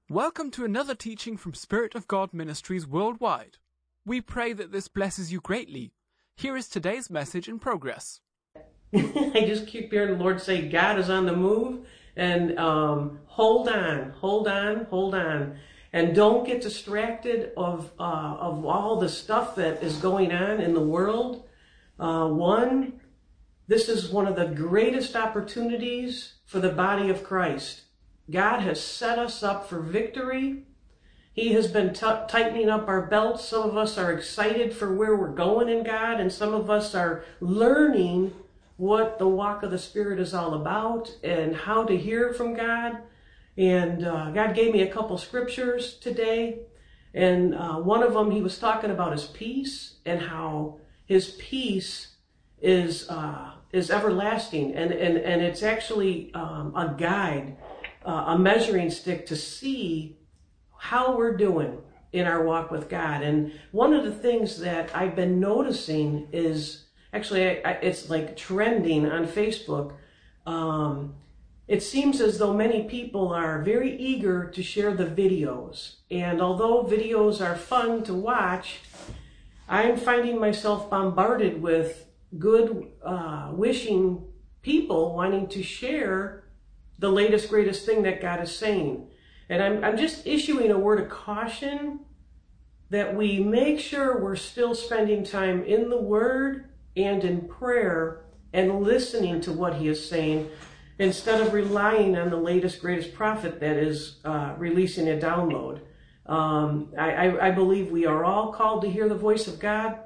Welcome to another teaching from Spirit of God Ministries worldwide. We pray that this blesses you greatly. Here is today's message in progress. I just keep hearing the Lord say, God is on the move, and hold on. And don't get distracted of all the stuff that is going on in the world. This is one of the greatest opportunities for the body of Christ. God has set us up for victory. He has been tightening up our belts. Some of us are excited for where we're going in God, and some of us are learning what the walk of the Spirit is all about and how to hear from God. And God gave me a couple scriptures today, and one of them, he was talking about his peace and how his peace is everlasting, and it's actually a guide, a measuring stick to see how we're doing in our walk with God. And one of the things that I've been noticing is actually it's like trending on Facebook. It seems as though many people are very eager to share the videos. And although videos are fun to watch, I'm finding myself bombarded with good wishing people wanting to share the latest, greatest thing that God is saying. And I'm just issuing a word of caution that we make sure we're still spending time in the Word and in prayer and listening to what He is saying, instead of relying on the latest, greatest prophet that is releasing a download. I believe we are all called to hear the voice of God.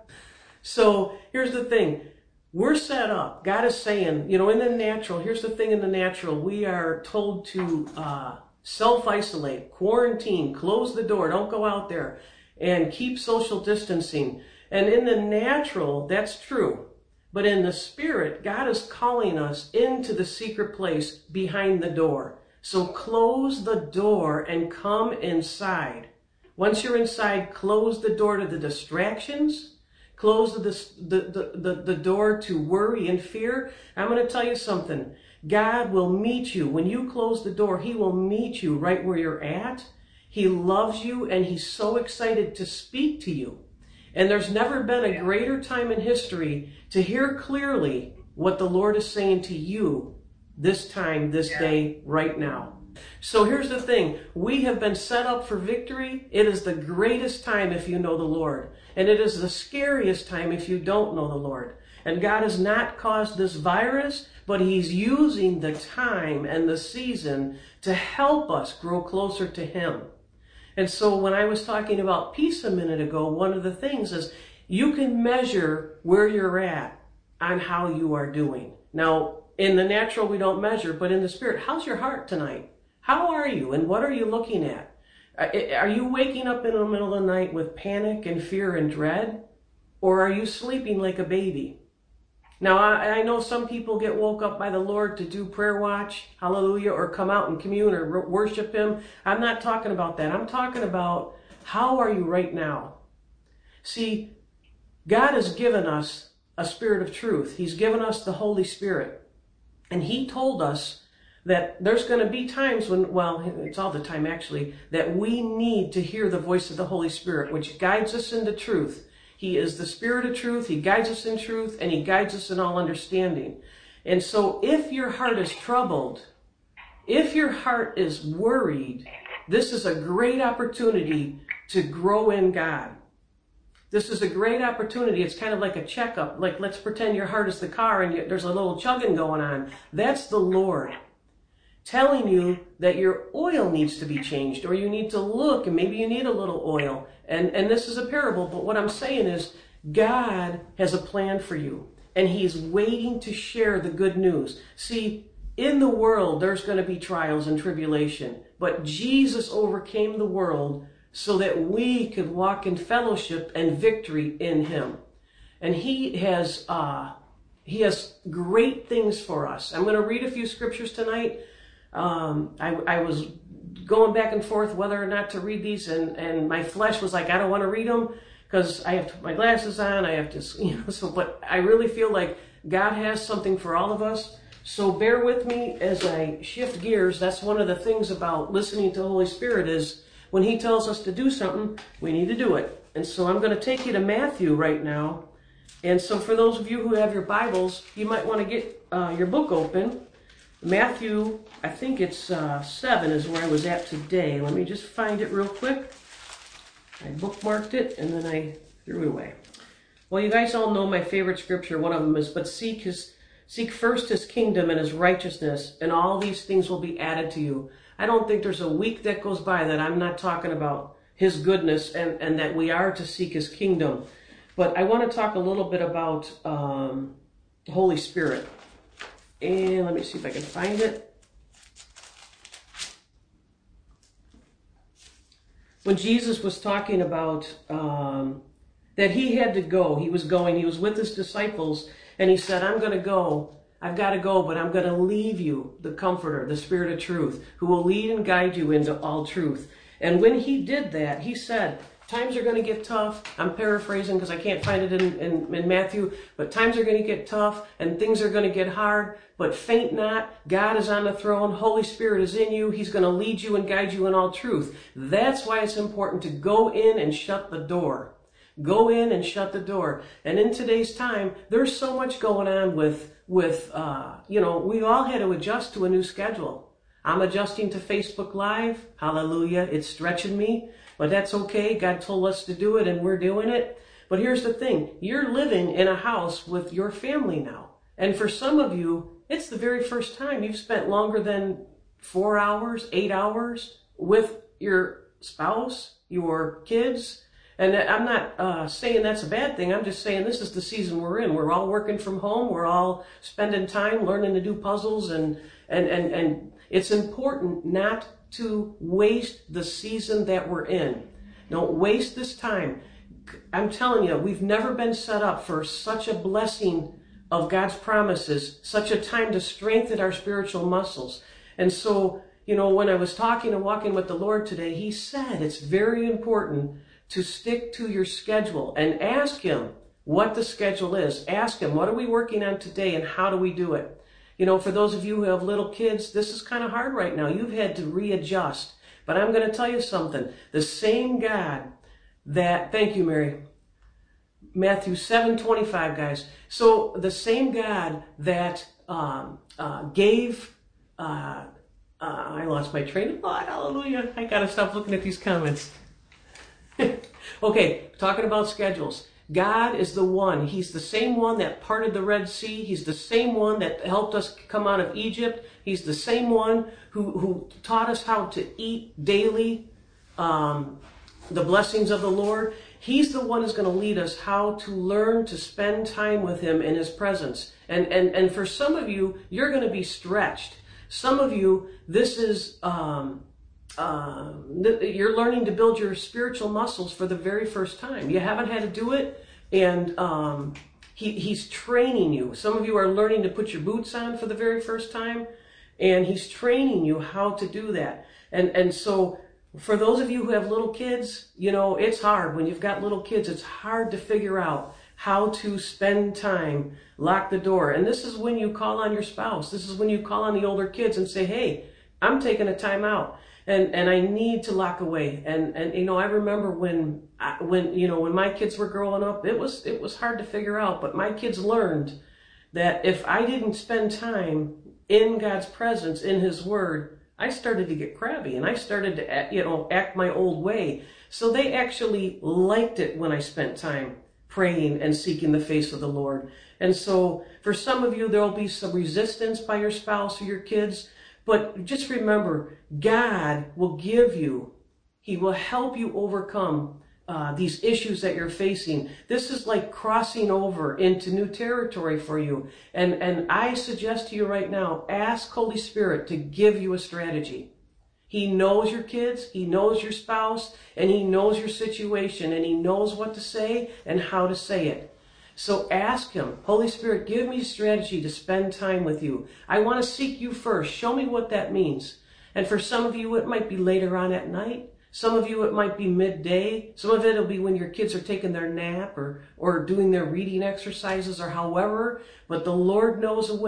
So here's the thing. We're set up. God is saying, in the natural, here's the thing in the natural. We are told to self-isolate, quarantine, close the door, don't go out there, and keep social distancing. And in the natural, that's true. But in the Spirit, God is calling us into the secret place behind the door. So close the door and come inside. Once you're inside, close the door to the distractions. Close the door to worry and fear. I'm going to tell you something. God will meet you. When you close the door, He will meet you right where you're at. He loves you, and He's so excited to speak to you. And there's never been a greater time in history to hear clearly what the Lord is saying to you this time, this day, right now. So here's the thing. We have been set up for victory. It is the greatest time if you know the Lord. And it is the scariest time if you don't know the Lord. And God has not caused this virus, but He's using the time and the season to help us grow closer to Him. And so when I was talking about peace a minute ago, one of the things is you can measure where you're at on how you are doing. Now, in the natural, we don't measure, but in the Spirit, how's your heart tonight? How are you, and what are you looking at? Are you waking up in the middle of the night with panic and fear and dread? Or are you sleeping like a baby? Now, I know some people get woke up by the Lord to do prayer watch, hallelujah, or come out and commune or worship Him. I'm not talking about that. I'm talking about how are you right now? See, God has given us a spirit of truth. He's given us the Holy Spirit. And He told us that there's going to be times when, it's all the time actually, that we need to hear the voice of the Holy Spirit, which guides us into truth. He is the Spirit of truth. He guides us in truth, and He guides us in all understanding. And so if your heart is troubled, if your heart is worried, this is a great opportunity to grow in God. This is a great opportunity. It's kind of like a checkup. Like, let's pretend your heart is the car and there's a little chugging going on. That's the Lord telling you that your oil needs to be changed, or you need to look, and maybe you need a little oil. And this is a parable, but what I'm saying is God has a plan for you, and He's waiting to share the good news. See, in the world, there's going to be trials and tribulation, but Jesus overcame the world so that we could walk in fellowship and victory in Him. And He has great things for us. I'm going to read a few scriptures tonight. I was going back and forth whether or not to read these, and my flesh was like, I don't want to read them because I have to put my glasses on. I have to, but I really feel like God has something for all of us. So bear with me as I shift gears. That's one of the things about listening to the Holy Spirit is when he tells us to do something, we need to do it. And so I'm going to take you to Matthew right now. And so for those of you who have your Bibles, you might want to get your book open. Matthew, I think it's 7 is where I was at today. Let me just find it real quick. I bookmarked it and then I threw it away. Well, you guys all know my favorite scripture. One of them is, but seek first his kingdom and his righteousness, and all these things will be added to you. I don't think there's a week that goes by that I'm not talking about his goodness and that we are to seek his kingdom. But I want to talk a little bit about the Holy Spirit. And let me see if I can find it. When Jesus was talking about that he had to go, he was with his disciples, and he said, I'm going to go. I've got to go, but I'm going to leave you the Comforter, the Spirit of truth, who will lead and guide you into all truth. And when he did that, he said, times are going to get tough. I'm paraphrasing because I can't find it in Matthew, but times are going to get tough and things are going to get hard, but faint not. God is on the throne. Holy Spirit is in you. He's going to lead you and guide you in all truth. That's why it's important to go in and shut the door. Go in and shut the door. And in today's time, there's so much going on with we all had to adjust to a new schedule. I'm adjusting to Facebook Live. Hallelujah. It's stretching me, but that's okay. God told us to do it and we're doing it. But here's the thing. You're living in a house with your family now. And for some of you, it's the very first time you've spent longer than 4 hours, 8 hours with your spouse, your kids. And I'm not saying that's a bad thing. I'm just saying this is the season we're in. We're all working from home. We're all spending time learning to do puzzles. And it's important not to waste the season that we're in. Don't waste this time. I'm telling you, we've never been set up for such a blessing of God's promises, such a time to strengthen our spiritual muscles. And so, when I was talking and walking with the Lord today, he said it's very important to stick to your schedule and ask him what the schedule is. Ask him, what are we working on today and how do we do it? For those of you who have little kids, this is kind of hard right now. You've had to readjust. But I'm going to tell you something. The same God thank you, Mary. Matthew 7:25, guys. So the same God that gave, I lost my train of thought. Hallelujah. I got to stop looking at these comments. Okay, talking about schedules. God is the one. He's the same one that parted the Red Sea. He's the same one that helped us come out of Egypt. He's the same one who taught us how to eat daily, the blessings of the Lord. He's the one who's going to lead us how to learn to spend time with him in his presence. And for some of you, you're going to be stretched. Some of you, this is... you're learning to build your spiritual muscles for the very first time. You haven't had to do it, and he's training you. Some of you are learning to put your boots on for the very first time, and he's training you how to do that. And so for those of you who have little kids, it's hard. When you've got little kids, it's hard to figure out how to spend time, lock the door. And this is when you call on your spouse. This is when you call on the older kids and say, hey, I'm taking a time out. And I need to lock away. And I remember when my kids were growing up, it was hard to figure out. But my kids learned that if I didn't spend time in God's presence, in his word, I started to get crabby and I started to act my old way. So they actually liked it when I spent time praying and seeking the face of the Lord. And so for some of you, there'll be some resistance by your spouse or your kids. But just remember, God will he will help you overcome these issues that you're facing. This is like crossing over into new territory for you. And I suggest to you right now, ask Holy Spirit to give you a strategy. He knows your kids, he knows your spouse, and he knows your situation, and he knows what to say and how to say it. So ask him, Holy Spirit, give me a strategy to spend time with you. I want to seek you first. Show me what that means. And for some of you, it might be later on at night. Some of you, it might be midday. Some of it will be when your kids are taking their nap or doing their reading exercises or however. But the Lord knows a way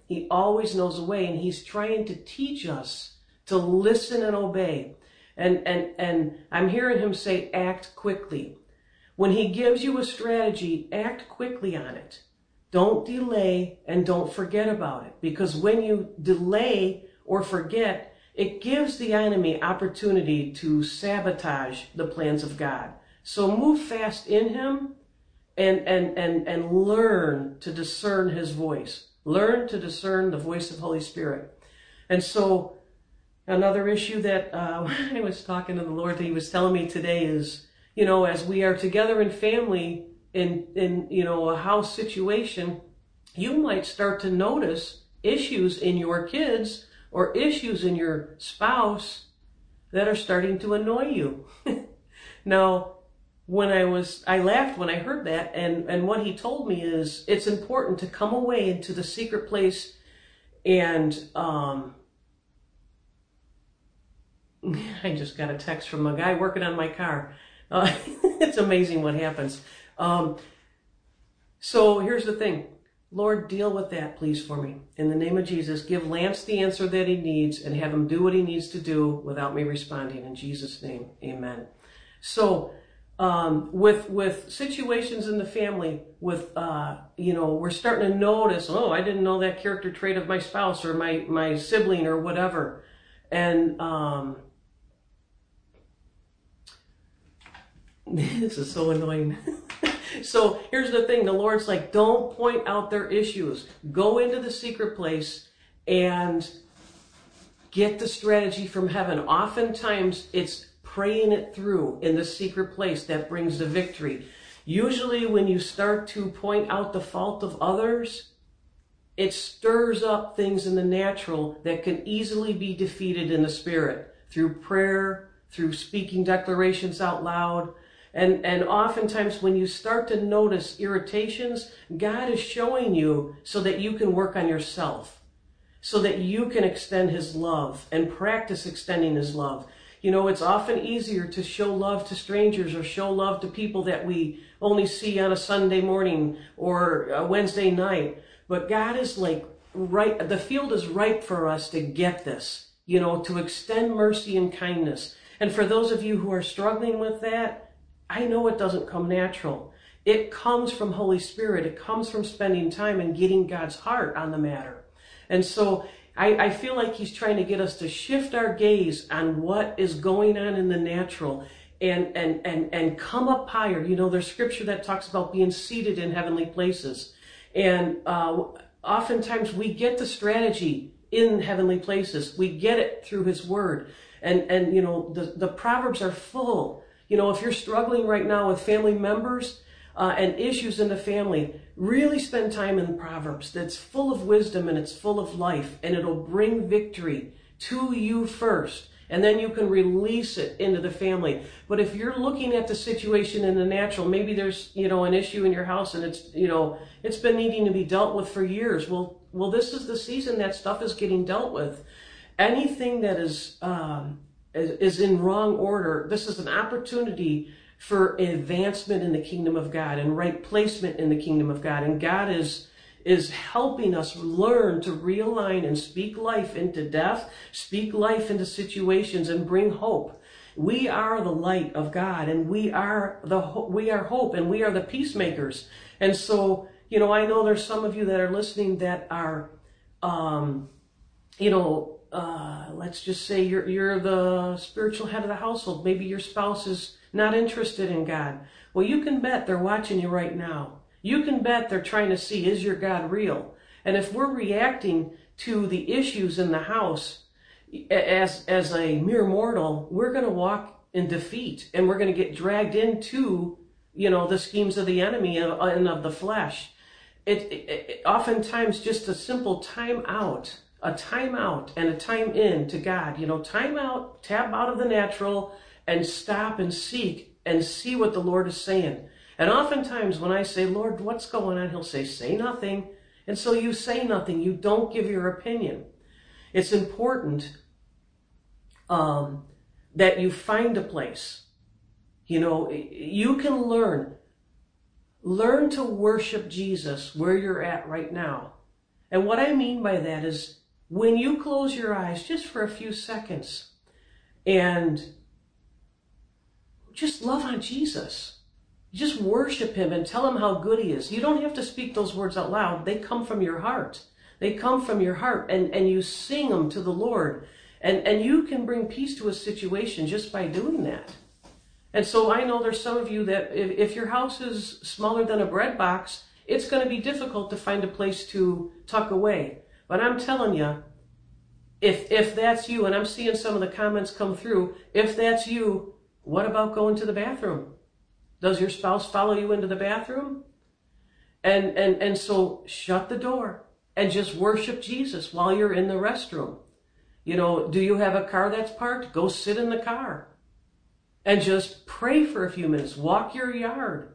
He always knows a way, and he's trying to teach us to listen and obey. And I'm hearing him say, act quickly. When he gives you a strategy, act quickly on it. Don't delay and don't forget about it. Because when you delay or forget, it gives the enemy opportunity to sabotage the plans of God. So move fast in him and learn to discern his voice. Learn to discern the voice of Holy Spirit. And so another issue that when I was talking to the Lord that he was telling me today is, as we are together in family in a house situation, you might start to notice issues in your kids or issues in your spouse that are starting to annoy you. Now, I laughed when I heard that, and what he told me is it's important to come away into the secret place and I just got a text from a guy working on my car. It's amazing what happens. So here's the thing. Lord, deal with that, please, for me. In the name of Jesus, give Lance the answer that he needs and have him do what he needs to do without me responding. In Jesus' name, amen. So with situations in the family, we're starting to notice, I didn't know that character trait of my spouse or my sibling or whatever. And this is so annoying. So here's the thing. The Lord's like, don't point out their issues. Go into the secret place and get the strategy from heaven. Oftentimes it's praying it through in the secret place that brings the victory. Usually when you start to point out the fault of others, it stirs up things in the natural that can easily be defeated in the spirit through prayer, through speaking declarations out loud. And oftentimes when you start to notice irritations, God is showing you so that you can work on yourself, so that you can extend his love and practice extending his love. It's often easier to show love to strangers or show love to people that we only see on a Sunday morning or a Wednesday night. But God is like, the field is ripe for us to get this, to extend mercy and kindness. And for those of you who are struggling with that, I know it doesn't come natural. It comes from Holy Spirit. It comes from spending time and getting God's heart on the matter. And so I feel like he's trying to get us to shift our gaze on what is going on in the natural and come up higher. There's scripture that talks about being seated in heavenly places. And oftentimes we get the strategy in heavenly places. We get it through his word. And the Proverbs are full. If you're struggling right now with family members and issues in the family, really spend time in Proverbs. That's full of wisdom and it's full of life, and it'll bring victory to you first. And then you can release it into the family. But if you're looking at the situation in the natural, maybe there's, an issue in your house and it's been needing to be dealt with for years. Well, this is the season that stuff is getting dealt with. Anything that is in wrong order, this is an opportunity for advancement in the kingdom of God and right placement in the kingdom of God. And God is helping us learn to realign and speak life into death, speak life into situations, and bring hope. We are the light of God, and we are hope, and we are the peacemakers. And so, I know there's some of you that are listening that are, let's just say you're the spiritual head of the household. Maybe your spouse is not interested in God. Well, you can bet they're watching you right now. You can bet they're trying to see, is your God real? And if we're reacting to the issues in the house as a mere mortal, we're going to walk in defeat, and we're going to get dragged into, the schemes of the enemy and of the flesh. It oftentimes just a simple time out and a time in to God. Time out, tap out of the natural, and stop and seek and see what the Lord is saying. And oftentimes when I say, Lord, what's going on? He'll say nothing. And so you say nothing. You don't give your opinion. It's important that you find a place. You can learn to worship Jesus where you're at right now. And what I mean by that is when you close your eyes just for a few seconds and just love on Jesus, just worship him and tell him how good he is. You don't have to speak those words out loud. They come from your heart. They come from your heart, and you sing them to the Lord. And you can bring peace to a situation just by doing that. And so I know there's some of you that if your house is smaller than a bread box, it's going to be difficult to find a place to tuck away. But I'm telling you, if that's you, and I'm seeing some of the comments come through, if that's you, what about going to the bathroom? Does your spouse follow you into the bathroom? And so shut the door and just worship Jesus while you're in the restroom. You know, do you have a car that's parked? Go sit in the car and just pray for a few minutes. Walk your yard.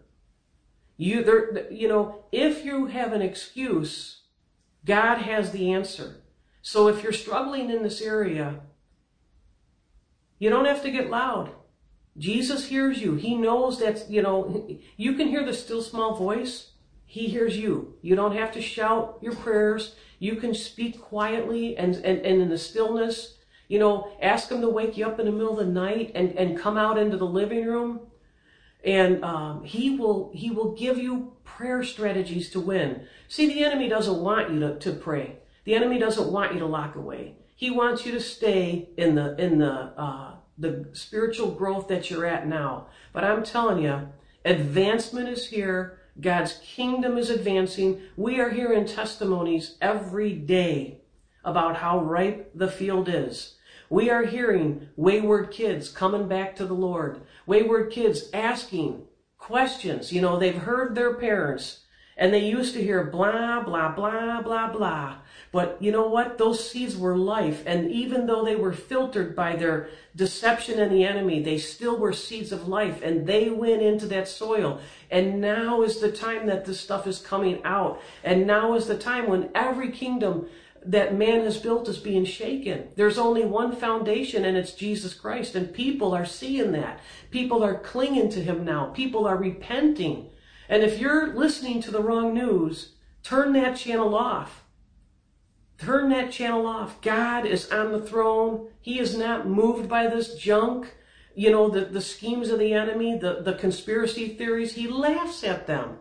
If you have an excuse, God has the answer. So if you're struggling in this area, you don't have to get loud. Jesus hears you. He knows that, you can hear the still small voice. He hears you. You don't have to shout your prayers. You can speak quietly and in the stillness. Ask him to wake you up in the middle of the night and come out into the living room. And he will give you prayer strategies to win. See, the enemy doesn't want you to pray. The enemy doesn't want you to lock away. He wants you to stay in the spiritual growth that you're at now. But I'm telling you, advancement is here. God's kingdom is advancing. We are hearing testimonies every day about how ripe the field is. We are hearing wayward kids coming back to the Lord. Wayward kids asking questions. They've heard their parents and they used to hear blah, blah, blah, blah, blah. But you know what? Those seeds were life. And even though they were filtered by their deception and the enemy, they still were seeds of life. And they went into that soil. And now is the time that this stuff is coming out. And now is the time when every kingdom that man has built is being shaken. There's only one foundation, and it's Jesus Christ. And people are seeing that. People are clinging to him now. People are repenting. And if you're listening to the wrong news, turn that channel off. Turn that channel off. God is on the throne. He is not moved by this junk. The schemes of the enemy, the conspiracy theories. He laughs at them.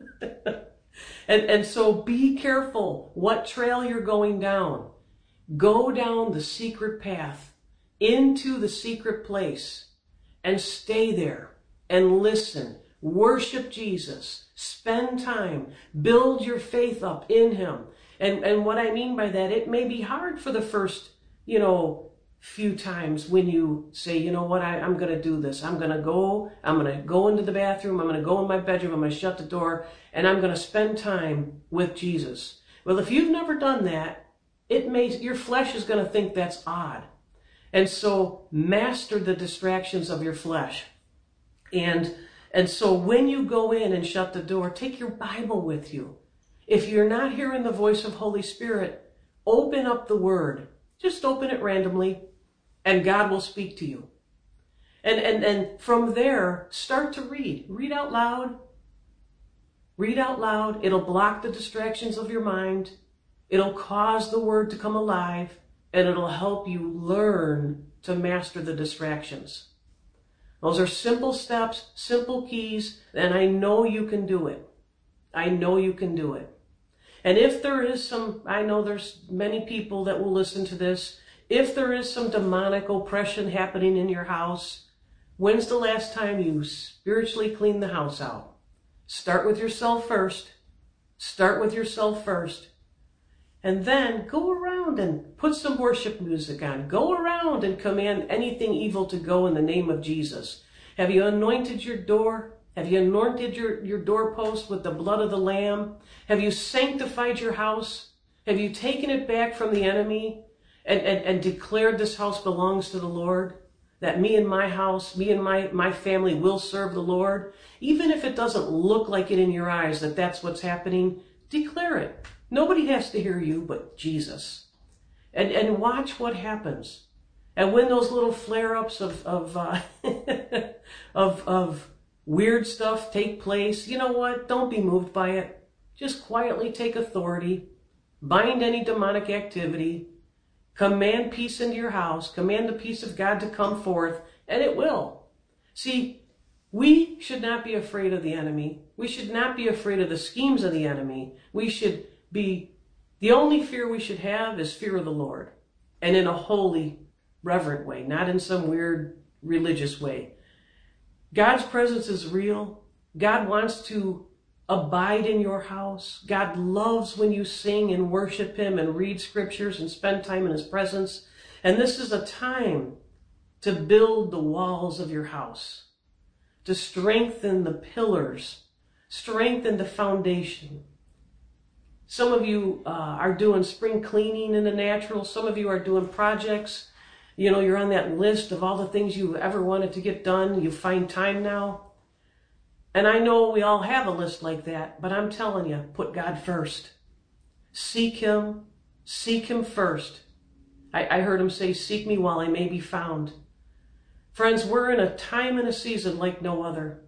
And so be careful what trail you're going down. Go down the secret path into the secret place and stay there and listen. Worship Jesus. Spend time. Build your faith up in him. And what I mean by that, it may be hard for the first, few times when you say, you know what, I'm going to do this. I'm going to go into the bathroom. I'm going to go in my bedroom. I'm going to shut the door and I'm going to spend time with Jesus. Well, if you've never done that, your flesh is going to think that's odd. And so master the distractions of your flesh. And so when you go in and shut the door, take your Bible with you. If you're not hearing the voice of Holy Spirit, open up the Word. Just open it randomly, and God will speak to you. And from there, start to read. Read out loud. Read out loud. It'll block the distractions of your mind. It'll cause the Word to come alive, and it'll help you learn to master the distractions. Those are simple steps, simple keys, and I know you can do it. I know you can do it. And if there is I know there's many people that will listen to this. If there is some demonic oppression happening in your house, when's the last time you spiritually cleaned the house out? Start with yourself first. Start with yourself first. And then go around and put some worship music on. Go around and command anything evil to go in the name of Jesus. Have you anointed your door? Have you anointed your doorpost with the blood of the Lamb? Have you sanctified your house? Have you taken it back from the enemy and declared this house belongs to the Lord? That me and my house, me and my family will serve the Lord? Even if it doesn't look like it in your eyes that that's what's happening, declare it. Nobody has to hear you but Jesus. And watch what happens. And when those little flare-ups of weird stuff take place, you know what? Don't be moved by it. Just quietly take authority bind any demonic activity, command peace into your house, command the peace of God to come forth, and it will. See, we should not be afraid of the enemy. We should not be afraid of the schemes of the enemy. The only fear we should have is fear of the Lord, and in a holy, reverent way, not in some weird religious way. God's presence is real. God wants to abide in your house. God loves when you sing and worship him and read scriptures and spend time in his presence. And this is a time to build the walls of your house, to strengthen the pillars, strengthen the foundation. Some of you are doing spring cleaning in the natural. Some of you are doing projects. You know, you're on that list of all the things you've ever wanted to get done. You find time now. And I know we all have a list like that, but I'm telling you, put God first. Seek him first. I heard him say, seek me while I may be found. Friends, we're in a time and a season like no other.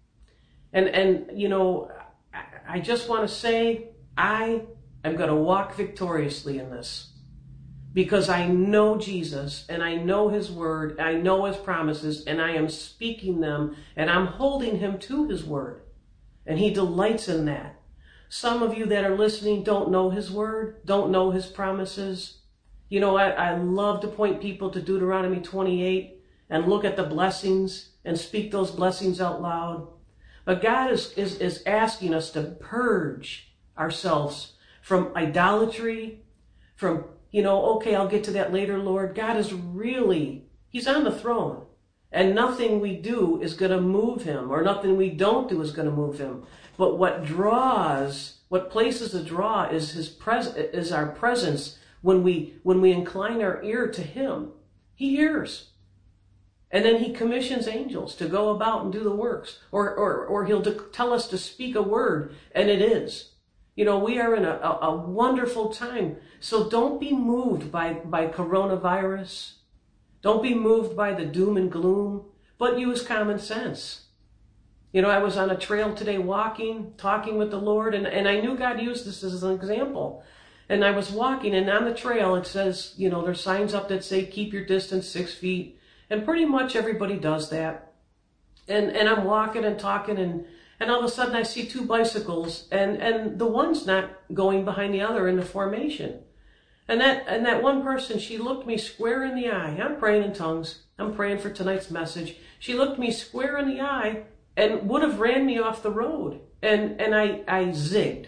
And you know, I just want to say, I am going to walk victoriously in this. Because I know Jesus, and I know his word, I know his promises, and I am speaking them, and I'm holding him to his word. And he delights in that. Some of you that are listening don't know his word, don't know his promises. You know, I love to point people to Deuteronomy 28 and look at the blessings and speak those blessings out loud. But God is asking us to purge ourselves from idolatry, from, you know, okay, I'll get to that later, Lord. God is really, he's on the throne. And nothing we do is going to move him, or nothing we don't do is going to move him. But what places a draw is our presence when we incline our ear to him. He hears. And then he commissions angels to go about and do the works. Or he'll tell us to speak a word, and it is. You know, we are in a wonderful time. So don't be moved by coronavirus. Don't be moved by the doom and gloom, but use common sense. You know, I was on a trail today walking, talking with the Lord, and I knew God used this as an example. And I was walking, and on the trail it says, you know, there's signs up that say, keep your distance 6 feet. And pretty much everybody does that. And I'm walking and talking, and all of a sudden I see 2 bicycles, and the one's not going behind the other in the formation. And that one person, she looked me square in the eye. I'm praying in tongues. I'm praying for tonight's message. She looked me square in the eye and would have ran me off the road. And I zigged.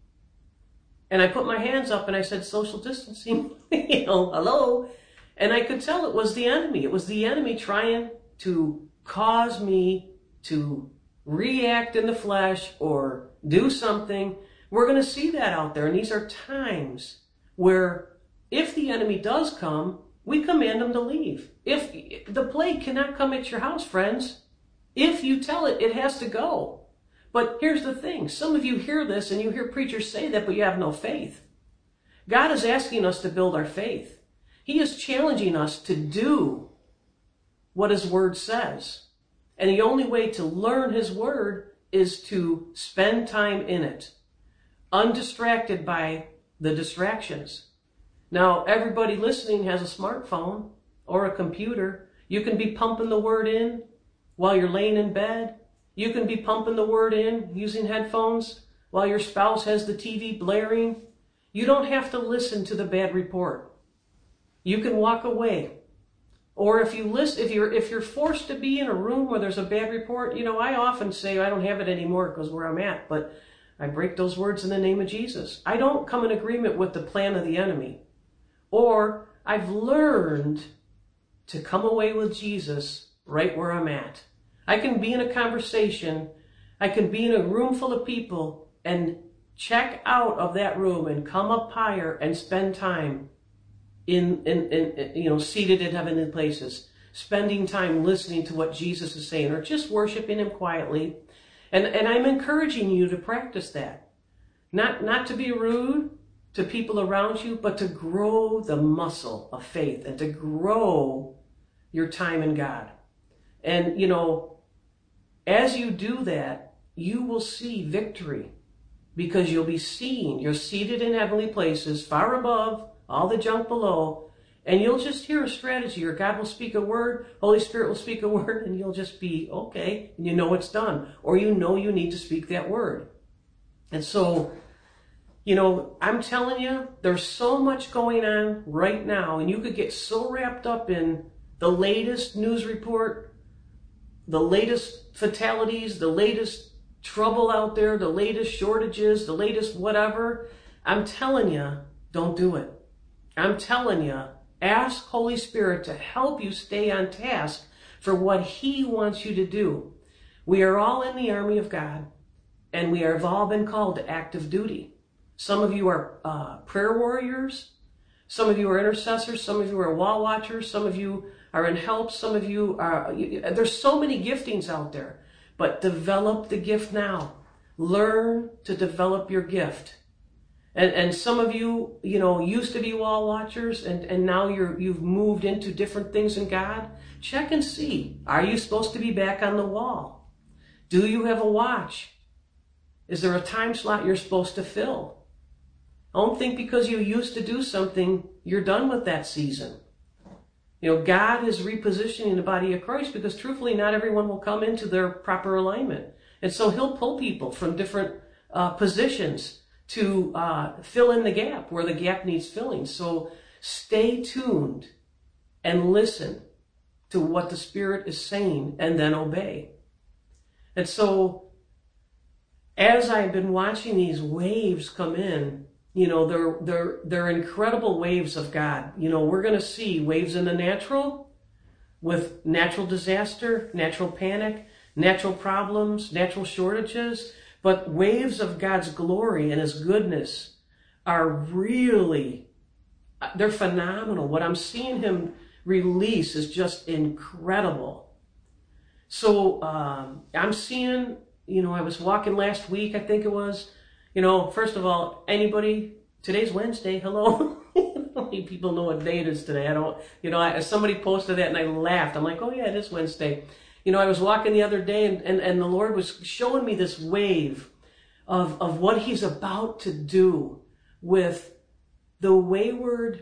And I put my hands up and I said, social distancing, you know, hello. And I could tell it was the enemy. It was the enemy trying to cause me to react in the flesh or do something. We're going to see that out there. And these are times where if the enemy does come, we command him to leave. If the plague cannot come at your house, friends, if you tell it, it has to go. But here's the thing. Some of you hear this and you hear preachers say that, but you have no faith. God is asking us to build our faith. He is challenging us to do what his word says. And the only way to learn his word is to spend time in it, undistracted by the distractions. Now, everybody listening has a smartphone or a computer. You can be pumping the word in while you're laying in bed. You can be pumping the word in using headphones while your spouse has the TV blaring. You don't have to listen to the bad report. You can walk away. Or if you're forced to be in a room where there's a bad report, you know, I often say I don't have it anymore because where I'm at, but I break those words in the name of Jesus. I don't come in agreement with the plan of the enemy. Or I've learned to come away with Jesus right where I'm at. I can be in a conversation, I can be in a room full of people and check out of that room and come up higher and spend time in you know, seated in heavenly places, spending time listening to what Jesus is saying, or just worshiping him quietly. And I'm encouraging you to practice that. Not to be rude to people around you, but to grow the muscle of faith and to grow your time in God. And, you know, as you do that, you will see victory. because you'll be seen. You're seated in heavenly places, far above all the junk below, and you'll just hear a strategy, or God will speak a word, Holy Spirit will speak a word, and you'll just be okay, and you know it's done, or you know you need to speak that word. And so, I'm telling you, there's so much going on right now, and you could get so wrapped up in the latest news report, the latest fatalities, the latest trouble out there, the latest shortages, the latest whatever. I'm telling you, don't do it. I'm telling you, ask Holy Spirit to help you stay on task for what He wants you to do. We are all in the army of God, and we have all been called to active duty. Some of you are prayer warriors. Some of you are intercessors. Some of you are wall watchers. Some of you are in help. Some of you are, there's so many giftings out there. But develop the gift now. Learn to develop your gift. And some of you, used to be wall watchers, and now you've moved into different things in God. Check and see. Are you supposed to be back on the wall? Do you have a watch? Is there a time slot you're supposed to fill? Don't think because you used to do something, you're done with that season. God is repositioning the body of Christ because truthfully, not everyone will come into their proper alignment. And so He'll pull people from different positions to fill in the gap where the gap needs filling. So stay tuned and listen to what the Spirit is saying and then obey. And so as I've been watching these waves come in, they're incredible waves of God. We're going to see waves in the natural with natural disaster, natural panic, natural problems, natural shortages. But waves of God's glory and His goodness are really, they're phenomenal. What I'm seeing Him release is just incredible. So I'm seeing, I was walking last week, I think it was. First of all, anybody, today's Wednesday, hello. People know what day it is today. Somebody posted that and I laughed. I'm like, oh yeah, it is Wednesday. I was walking the other day and the Lord was showing me this wave of what He's about to do with the wayward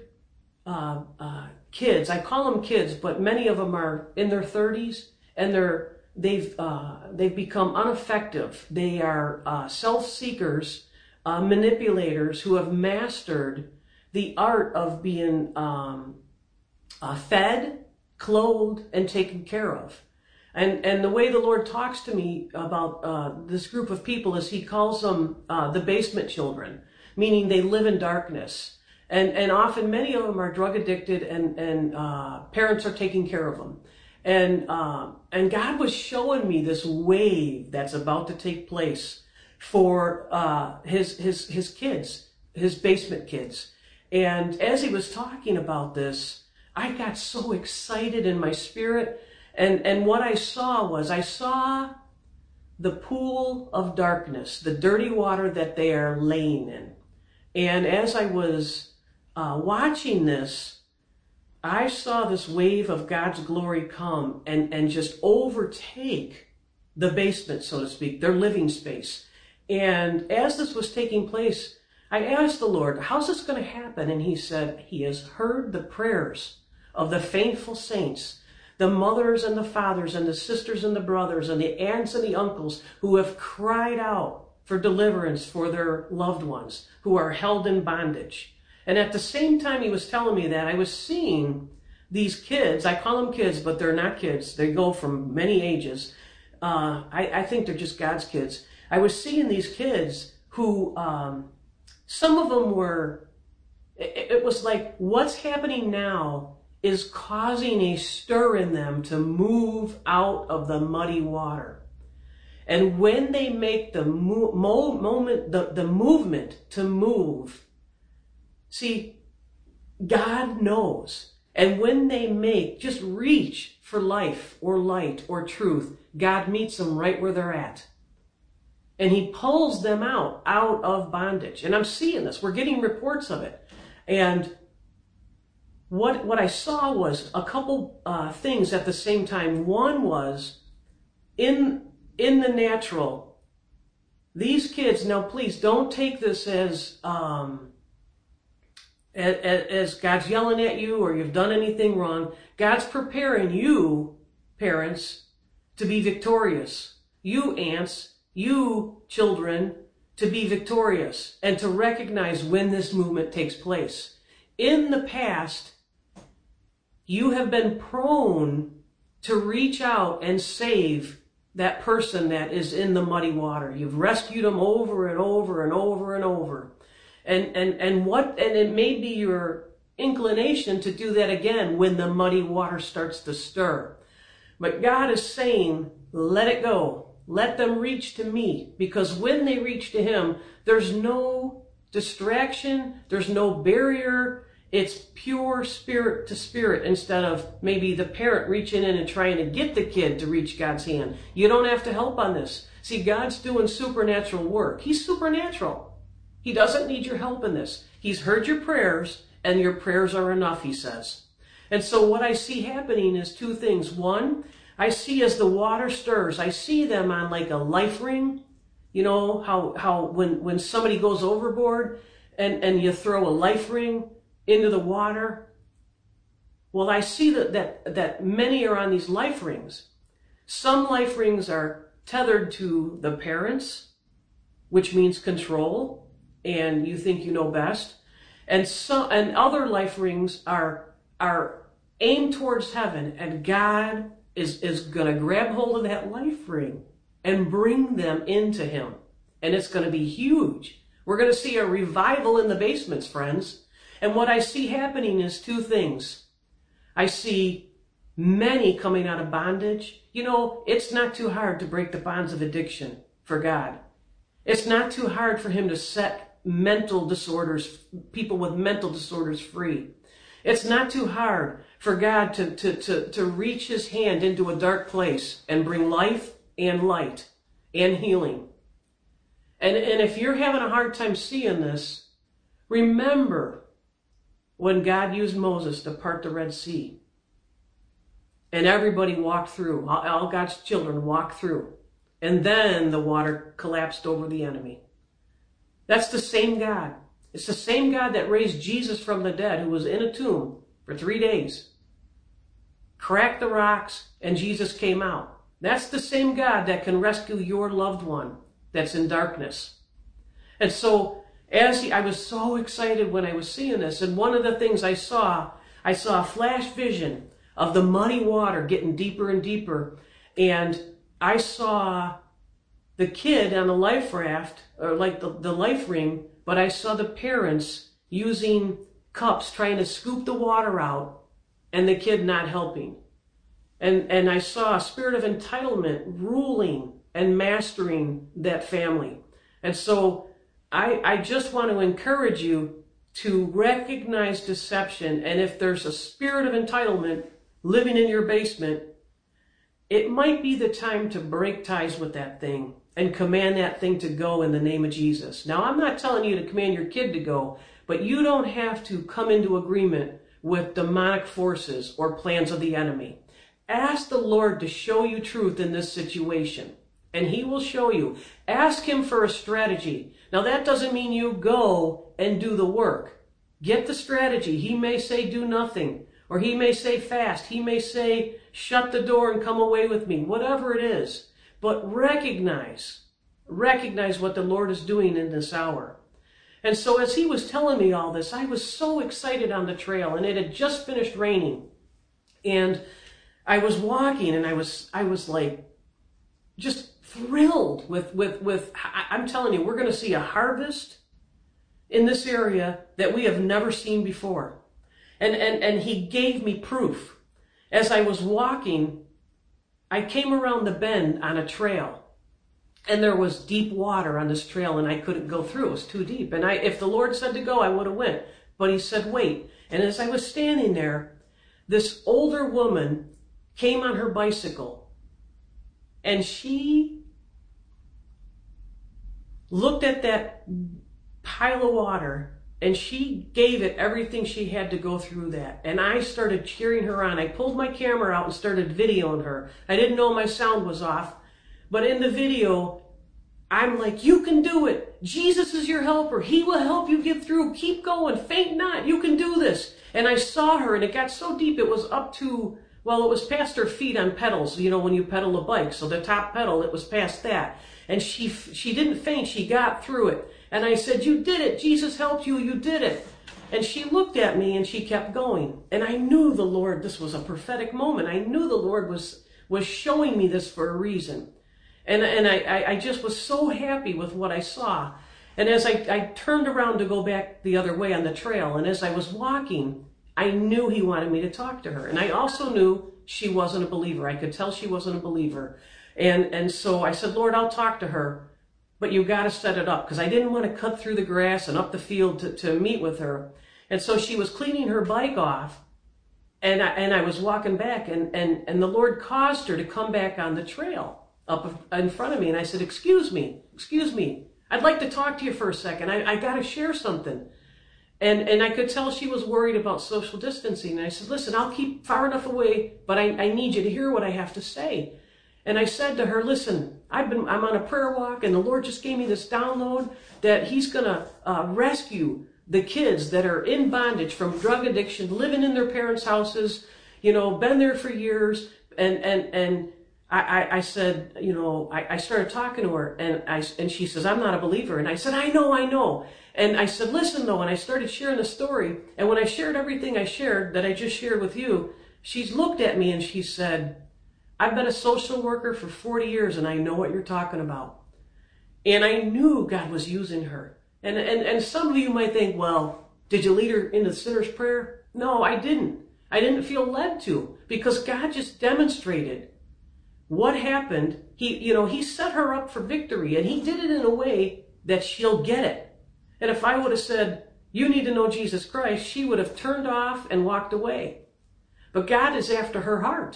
kids. I call them kids, but many of them are in their 30s and they've become ineffective. They are self-seekers, manipulators who have mastered the art of being fed, clothed, and taken care of. And the way the Lord talks to me about this group of people is He calls them the basement children, meaning they live in darkness. And often many of them are drug addicted and parents are taking care of them. And God was showing me this wave that's about to take place for his kids, His basement kids. And as He was talking about this, I got so excited in my spirit. And what I saw the pool of darkness, the dirty water that they are laying in. And as I was watching this, I saw this wave of God's glory come and just overtake the basement, so to speak, their living space. And as this was taking place, I asked the Lord, how's this going to happen? And He said, He has heard the prayers of the faithful saints, the mothers and the fathers and the sisters and the brothers and the aunts and the uncles who have cried out for deliverance for their loved ones who are held in bondage. And at the same time He was telling me that, I was seeing these kids. I call them kids, but they're not kids. They go from many ages. I think they're just God's kids. I was seeing these kids who, some of them were, it was like what's happening now is causing a stir in them to move out of the muddy water. And when they make the movement to move, see, God knows. And when they just reach for life or light or truth, God meets them right where they're at. And He pulls them out of bondage. And I'm seeing this. We're getting reports of it. And what I saw was a couple things at the same time. One was in the natural, These kids, now please don't take this as God's yelling at you or you've done anything wrong. God's preparing you, parents, to be victorious. You aunts, you children, to be victorious and to recognize when this movement takes place. In the past, you have been prone to reach out and save that person that is in the muddy water. You've rescued them over and over and over and over. And it may be your inclination to do that again when the muddy water starts to stir. But God is saying, let it go. Let them reach to me, because when they reach to him, there's no distraction, there's no barrier. It's pure spirit to spirit instead of maybe the parent reaching in and trying to get the kid to reach God's hand. You don't have to help on this. See, God's doing supernatural work. He's supernatural. He doesn't need your help in this. He's heard your prayers, and your prayers are enough, he says. And so what I see happening is two things. One, I see as the water stirs, I see them on like a life ring. You know how when somebody goes overboard and you throw a life ring into the water. Well, I see that many are on these life rings. Some life rings are tethered to the parents, which means control, and you think you know best. And other life rings are aimed towards heaven, and God is going to grab hold of that life ring and bring them into him. And it's going to be huge. We're going to see a revival in the basements, friends. And what I see happening is two things. I see many coming out of bondage. You know, it's not too hard to break the bonds of addiction for God. It's not too hard for him to set mental disorders, people with mental disorders free. It's not too hard for God to reach his hand into a dark place and bring life and light and healing. And if you're having a hard time seeing this, remember when God used Moses to part the Red Sea. And everybody walked through, all God's children walked through. And then the water collapsed over the enemy. That's the same God. It's the same God that raised Jesus from the dead, who was in a tomb for 3 days. Cracked the rocks, and Jesus came out. That's the same God that can rescue your loved one that's in darkness. And so, I was so excited when I was seeing this, and one of the things I saw a flash vision of the muddy water getting deeper and deeper, and I saw the kid on the life raft, or like the life ring, but I saw the parents using cups trying to scoop the water out and the kid not helping. And I saw a spirit of entitlement ruling and mastering that family. And so I just want to encourage you to recognize deception. And if there's a spirit of entitlement living in your basement, it might be the time to break ties with that thing and command that thing to go in the name of Jesus. Now, I'm not telling you to command your kid to go, but you don't have to come into agreement with demonic forces or plans of the enemy. Ask the Lord to show you truth in this situation, and he will show you. Ask him for a strategy. Now, that doesn't mean you go and do the work. Get the strategy. He may say do nothing, or he may say fast. He may say shut the door and come away with me, whatever it is. But recognize what the Lord is doing in this hour. And so as he was telling me all this, I was so excited on the trail, and it had just finished raining. And I was walking, and I was like just thrilled with I'm telling you, we're going to see a harvest in this area that we have never seen before. And he gave me proof. As I was walking, I came around the bend on a trail, and there was deep water on this trail, and I couldn't go through. It was too deep. And if the Lord said to go, I would have went. But he said, wait. And as I was standing there, this older woman came on her bicycle, and she looked at that pile of water, and she gave it everything she had to go through that. And I started cheering her on. I pulled my camera out and started videoing her. I didn't know my sound was off. But in the video, I'm like, you can do it. Jesus is your helper. He will help you get through. Keep going. Faint not. You can do this. And I saw her, and it got so deep, it was up to, well, it was past her feet on pedals, you know, when you pedal a bike. So the top pedal, it was past that. And she didn't faint. She got through it. And I said, you did it. Jesus helped you. You did it. And she looked at me, and she kept going. And I knew the Lord, this was a prophetic moment. I knew the Lord was showing me this for a reason. And I just was so happy with what I saw. And as I turned around to go back the other way on the trail, and as I was walking, I knew he wanted me to talk to her. And I also knew she wasn't a believer. I could tell she wasn't a believer. And so I said, Lord, I'll talk to her, but you got to set it up, because I didn't want to cut through the grass and up the field to meet with her. And so she was cleaning her bike off, and I was walking back, and the Lord caused her to come back on the trail up in front of me. And I said, excuse me, I'd like to talk to you for a second. I got to share something. And I could tell she was worried about social distancing. And I said, listen, I'll keep far enough away, but I need you to hear what I have to say. And I said to her, listen, I'm on a prayer walk, and the Lord just gave me this download that he's going to rescue the kids that are in bondage from drug addiction, living in their parents' houses, you know, been there for years. And I said, you know, I started talking to her, and she says, I'm not a believer. And I said, I know. And I said, listen though, and I started sharing the story. And when I shared everything I shared that I just shared with you, she's looked at me and she said, I've been a social worker for 40 years and I know what you're talking about. And I knew God was using her. And some of you might think, well, did you lead her into the sinner's prayer? No, I didn't. I didn't feel led to, because God just demonstrated what happened. He set her up for victory, and he did it in a way that she'll get it. And if I would have said, you need to know Jesus Christ, she would have turned off and walked away. But God is after her heart.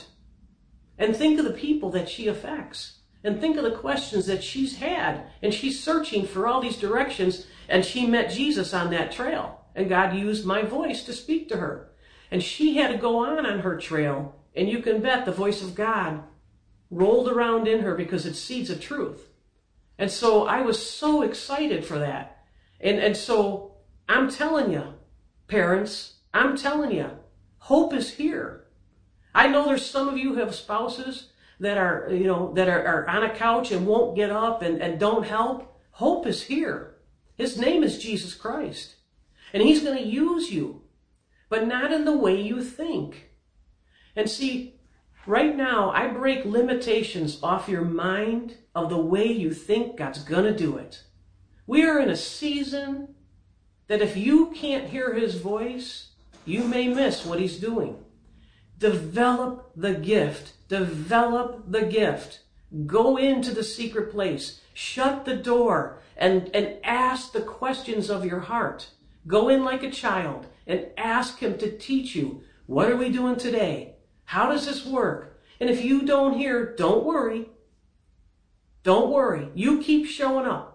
And think of the people that she affects. And think of the questions that she's had. And she's searching for all these directions. And she met Jesus on that trail. And God used my voice to speak to her. And she had to go on her trail. And you can bet the voice of God rolled around in her, because it's seeds of truth. And so I was so excited for that. And so I'm telling you, parents, I'm telling you, hope is here. I know there's some of you who have spouses that are, that are on a couch and won't get up and don't help. Hope is here. His name is Jesus Christ. And he's going to use you, but not in the way you think. And see, right now, I break limitations off your mind of the way you think God's going to do it. We are in a season that if you can't hear his voice, you may miss what he's doing. Develop the gift. Develop the gift. Go into the secret place. Shut the door and ask the questions of your heart. Go in like a child and ask him to teach you. What are we doing today? How does this work? And if you don't hear, don't worry. Don't worry. You keep showing up.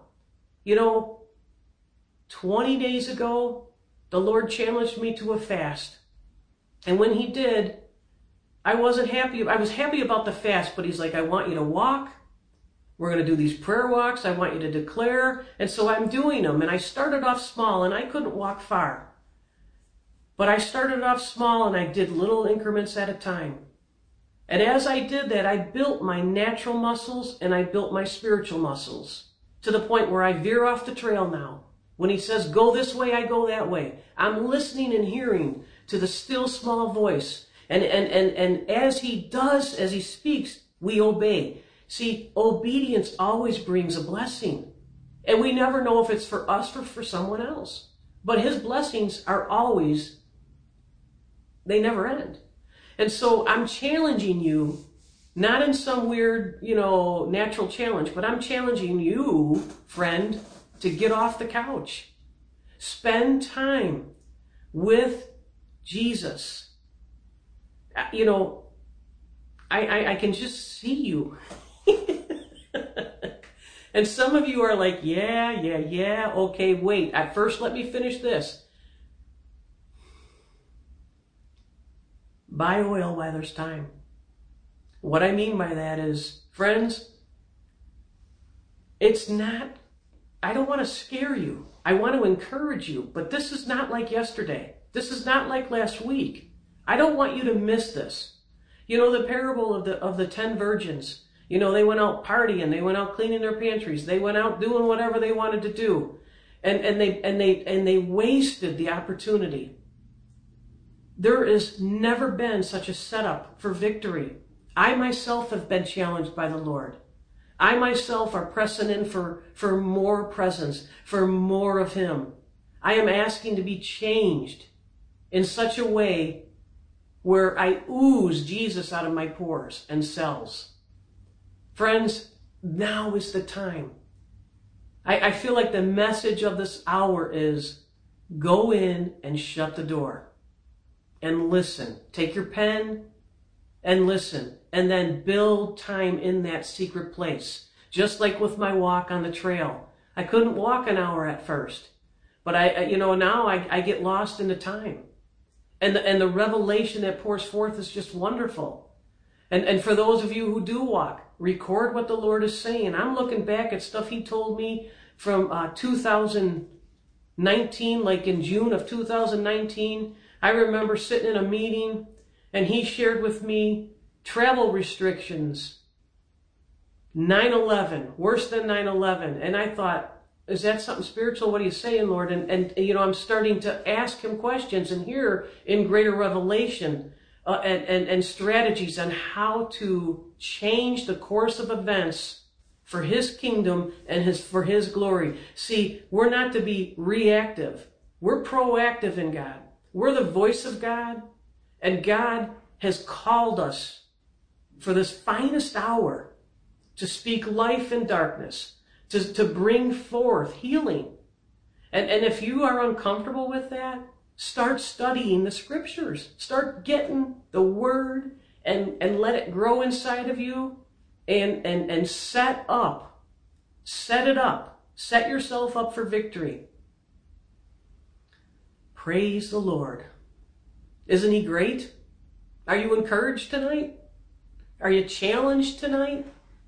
20 days ago, the Lord challenged me to a fast. And when he did, I wasn't happy. I was happy about the fast, but he's like, I want you to walk. We're going to do these prayer walks. I want you to declare. And so I'm doing them. And I started off small, and I couldn't walk far. But I started off small, and I did little increments at a time. And as I did that, I built my natural muscles and I built my spiritual muscles to the point where I veer off the trail now. When he says, go this way, I go that way. I'm listening and hearing to the still small voice. And as he does, as he speaks, we obey. See, obedience always brings a blessing. And we never know if it's for us or for someone else. But his blessings are always, they never end. And so I'm challenging you, not in some weird, natural challenge, but I'm challenging you, friend, to get off the couch. Spend time with Jesus. I can just see you. And some of you are like, yeah, okay, wait. At first, let me finish this. Buy oil while there's time. What I mean by that is, friends, It's not, I don't want to scare you. I want to encourage you, but this is not like yesterday. This is not like last week. I don't want you to miss this. You know, the parable of the 10 virgins. You know, they went out partying, they went out cleaning their pantries, they went out doing whatever they wanted to do. And they wasted the opportunity. There has never been such a setup for victory. I myself have been challenged by the Lord. I myself are pressing in for more presence, for more of Him. I am asking to be changed in such a way where I ooze Jesus out of my pores and cells. Friends, now is the time. I feel like the message of this hour is go in and shut the door and listen. Take your pen and listen, and then build time in that secret place. Just like with my walk on the trail. I couldn't walk an hour at first, but now I get lost in the time. And the revelation that pours forth is just wonderful. And for those of you who do walk, record what the Lord is saying. I'm looking back at stuff He told me from 2019, like in June of 2019. I remember sitting in a meeting and He shared with me travel restrictions, 9/11, worse than 9/11. And I thought, is that something spiritual? What are you saying, Lord? And I'm starting to ask Him questions and hear in greater revelation and strategies on how to change the course of events for His kingdom and for His glory. See, we're not to be reactive. We're proactive in God. We're the voice of God, and God has called us for this finest hour to speak life in darkness, to bring forth healing. And if you are uncomfortable with that, start studying the scriptures. Start getting the word and let it grow inside of you and set it up. Set yourself up for victory. Praise the Lord. Isn't He great? Are you encouraged tonight? Are you challenged tonight?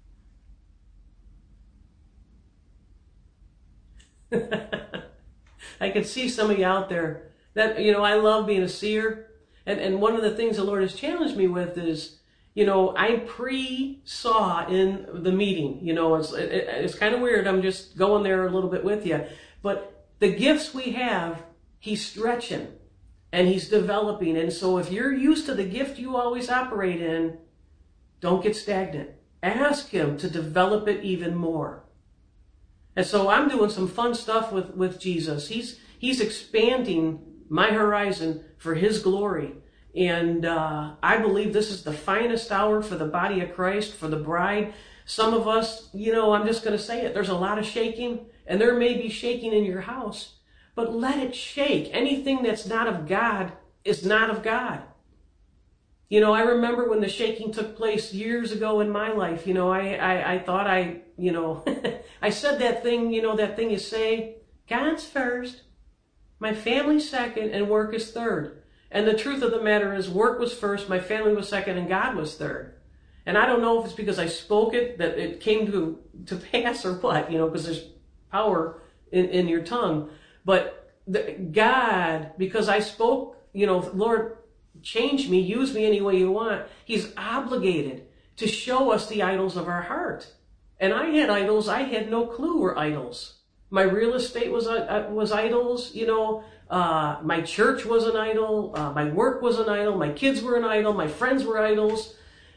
I can see some of you out there that, I love being a seer. And one of the things the Lord has challenged me with is, I pre-saw in the meeting. It's kind of weird. I'm just going there a little bit with you. But the gifts we have, He's stretching and He's developing. And so if you're used to the gift you always operate in, don't get stagnant. Ask Him to develop it even more. And so I'm doing some fun stuff with Jesus. He's expanding my horizon for His glory. And I believe this is the finest hour for the body of Christ, for the bride. Some of us, I'm just going to say it, there's a lot of shaking, and there may be shaking in your house, but let it shake. Anything that's not of God is not of God. I remember when the shaking took place years ago in my life. I thought I said that thing, that thing you say, God's first, my family's second, and work is third. And the truth of the matter is, work was first, my family was second, and God was third. And I don't know if it's because I spoke it, that it came to pass or what, because there's power in your tongue. But God, because I spoke, Lord, change me, use me any way you want. He's obligated to show us the idols of our heart. And I had idols I had no clue were idols. My real estate was idols, my church was an idol, my work was an idol, my kids were an idol, my friends were idols.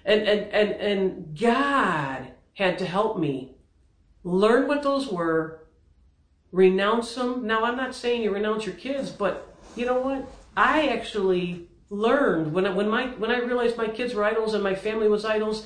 And God had to help me learn what those were, renounce them. Now, I'm not saying you renounce your kids, but you know what? I actually learned when I realized my kids were idols and my family was idols,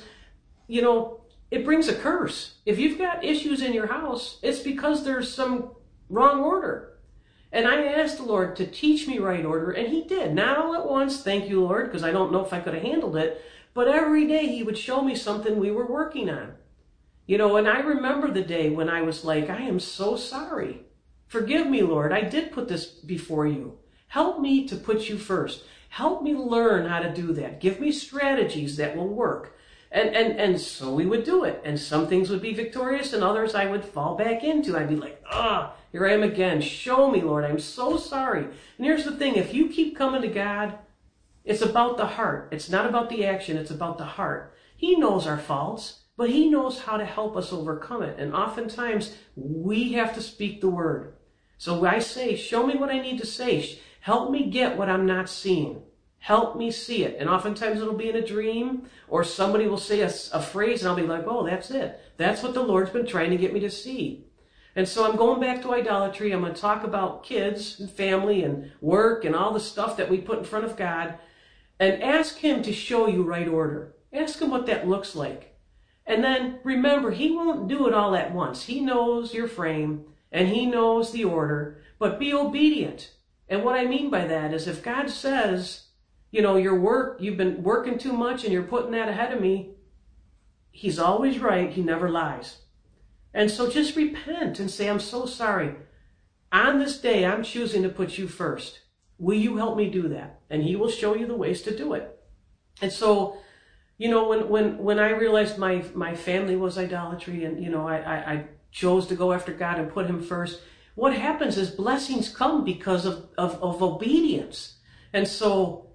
it brings a curse. If you've got issues in your house, it's because there's some wrong order. And I asked the Lord to teach me right order, and He did. Not all at once, thank you, Lord, because I don't know if I could have handled it. But every day He would show me something we were working on. And I remember the day when I was like, I am so sorry. Forgive me, Lord. I did put this before you. Help me to put you first. Help me learn how to do that. Give me strategies that will work. And so we would do it. And some things would be victorious and others I would fall back into. I'd be like, here I am again. Show me, Lord. I'm so sorry. And here's the thing. If you keep coming to God, it's about the heart. It's not about the action. It's about the heart. He knows our faults, but he knows how to help us overcome it. And oftentimes we have to speak the word. So I say, show me what I need to say. Help me get what I'm not seeing. Help me see it. And oftentimes it'll be in a dream, or somebody will say a phrase and I'll be like, oh, that's it. That's what the Lord's been trying to get me to see. And so I'm going back to idolatry. I'm going to talk about kids and family and work and all the stuff that we put in front of God, and ask him to show you right order. Ask him what that looks like. And then remember, he won't do it all at once. He knows your frame and he knows the order, but be obedient. And what I mean by that is if God says, you've been working too much and you're putting that ahead of me, he's always right. He never lies. And so just repent and say, I'm so sorry. On this day, I'm choosing to put you first. Will you help me do that? And he will show you the ways to do it. And so, when I realized my family was idolatry and, I chose to go after God and put him first, what happens is blessings come because of obedience. And so,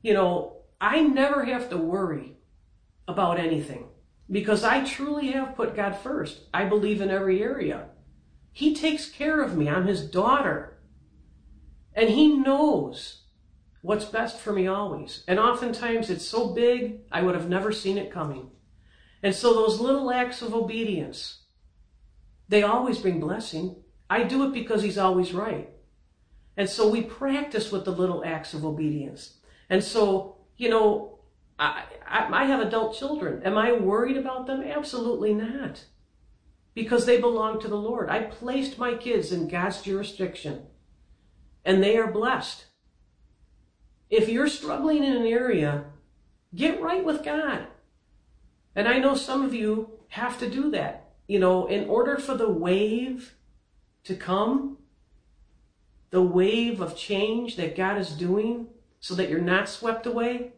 I never have to worry about anything because I truly have put God first. I believe in every area. He takes care of me. I'm his daughter. And he knows what's best for me always. And oftentimes it's so big, I would have never seen it coming. And so those little acts of obedience, they always bring blessing. I do it because he's always right. And so we practice with the little acts of obedience. And so, I have adult children. Am I worried about them? Absolutely not. Because they belong to the Lord. I placed my kids in God's jurisdiction. And they are blessed. If you're struggling in an area, get right with God. And I know some of you have to do that. In order for the wave to come, the wave of change that God is doing so that you're not swept away,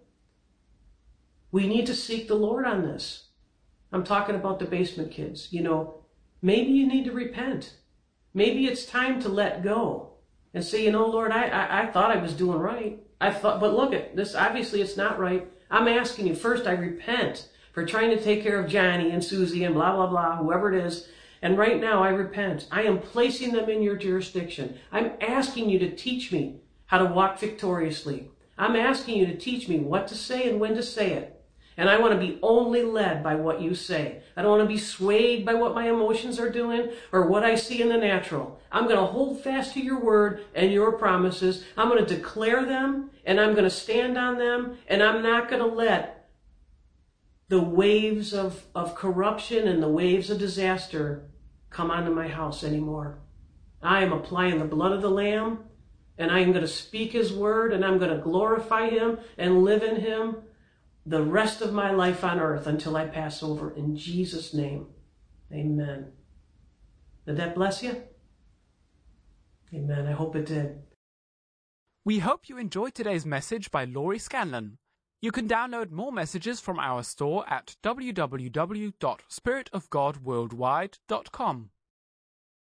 we need to seek the Lord on this. I'm talking about the basement kids. Maybe you need to repent. Maybe it's time to let go and say, Lord, I thought I was doing right. But look at this. Obviously, it's not right. I'm asking you first, I repent for trying to take care of Johnny and Susie and blah, blah, blah, whoever it is. And right now, I repent. I am placing them in your jurisdiction. I'm asking you to teach me how to walk victoriously. I'm asking you to teach me what to say and when to say it. And I want to be only led by what you say. I don't want to be swayed by what my emotions are doing or what I see in the natural. I'm going to hold fast to your word and your promises. I'm going to declare them and I'm going to stand on them. And I'm not going to let the waves of corruption and the waves of disaster come onto my house anymore. I am applying the blood of the Lamb and I am going to speak his word and I'm going to glorify him and live in him the rest of my life on earth until I pass over. In Jesus' name, amen. Did that bless you? Amen. I hope it did. We hope you enjoyed today's message by Laurie Scanlon. You can download more messages from our store at www.spiritofgodworldwide.com.